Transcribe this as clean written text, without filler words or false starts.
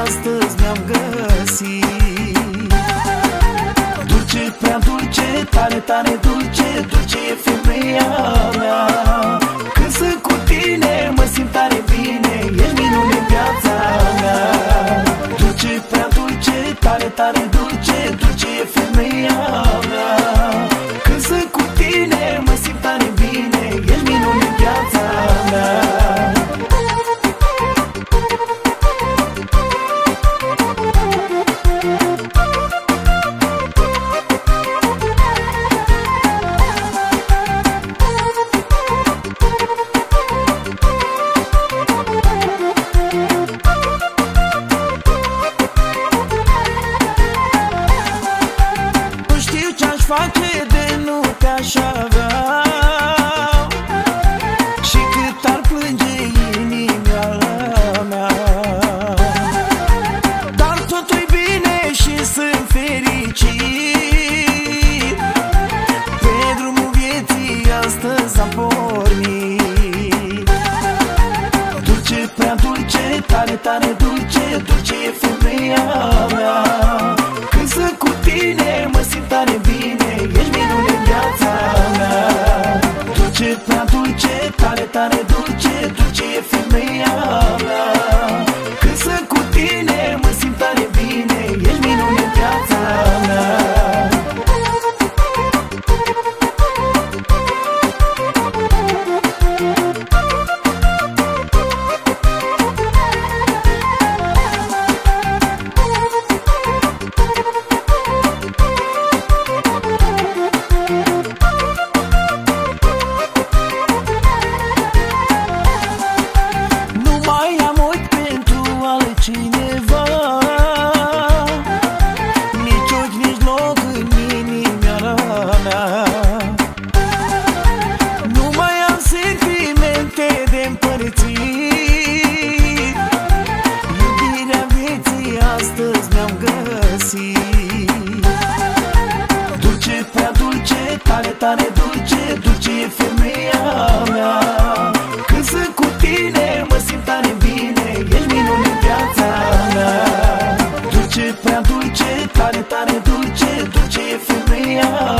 astăzi mi-am găsit. Dulce, prea dulce, tare, tare dulce, dulce e femeia mea. Când sunt cu tine mă simt tare bine, ești minune în viața mea. Dulce, prea dulce, tare, tare dulce, dulce e femeia mea. Când sunt cu tine mă simt tare bine, ești minune în viața mea. Face de nu te-aș avea și cât ar plânge inima mea, dar totul-i bine și sunt fericit. Pe drumul vieții astăzi am pornit. Dulce, prea dulce, tare, tare dulce, dulce e femeia mea. Când sunt cu tine mă simt tare bine, ești minune în viața mea. Dulce, prea dulce, tare, tare dulce, dulce e femeia mea. Când sunt cu tine mă simt tare bine, ești minune în viața mea. Cineva, nici ochi, nici loc în inima mea. Nu mai am sentimente de împărțit. Iubirea vieții astăzi mi-am găsit. Dulce, prea dulce, tare, tare dulce, dulce e femeia mea. Când sunt cu tine mă simt tare bine, ești minune în viața mea. Dulce, prea dulce, tare, tare dulce, dulce e femeia